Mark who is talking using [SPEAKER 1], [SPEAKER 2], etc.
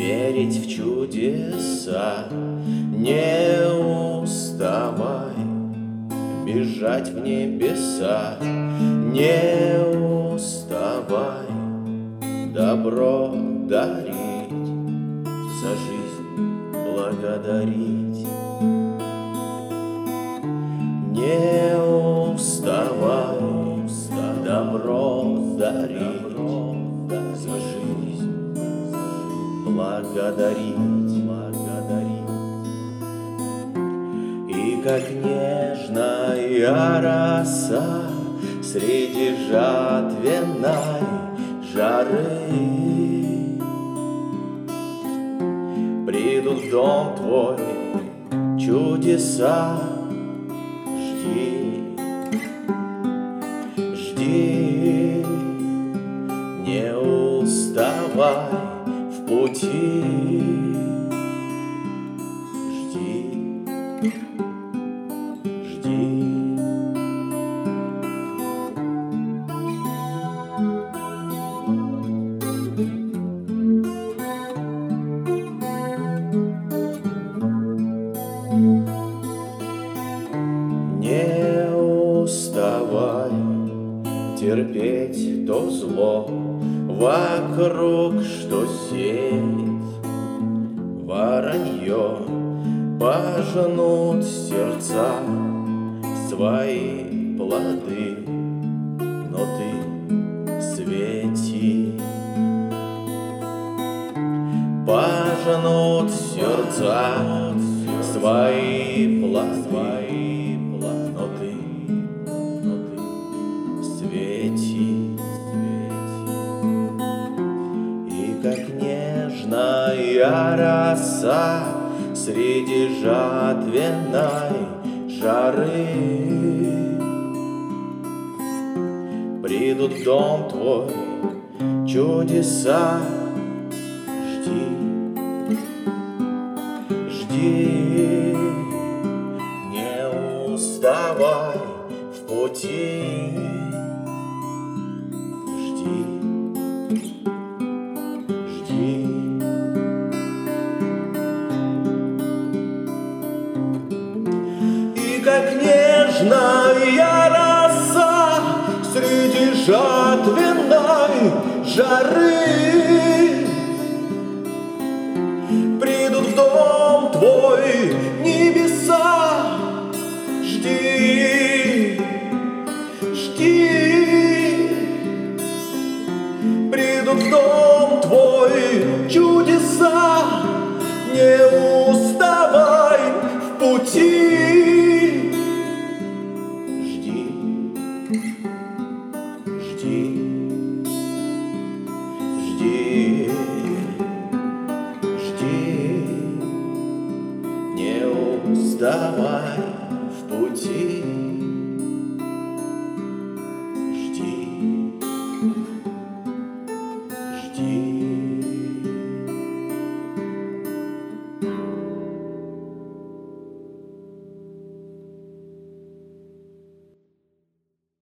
[SPEAKER 1] верить в чудеса, не уставай, бежать в небеса, не уставай, добро дарить, за жизнь благодарить. Не уставай, добро дарить, за жизнь благодарить. И как нежная роса среди жатвенной жары придут в дом твой чудеса. Жди, не уставай в пути. Жди. Не уставай терпеть то зло вокруг, что сеет воронье, пожнут сердца свои плоды, но ты свети. Пожнут сердца свои плоды, но ты свети. И как нежная роса среди жатвенной жары придут в дом твой чудеса. Жди, не уставай в пути. Жди. И как нежная роса среди жатвенной жары придут в дом твой небеса. Жди, придут в дом твой чудеса. Не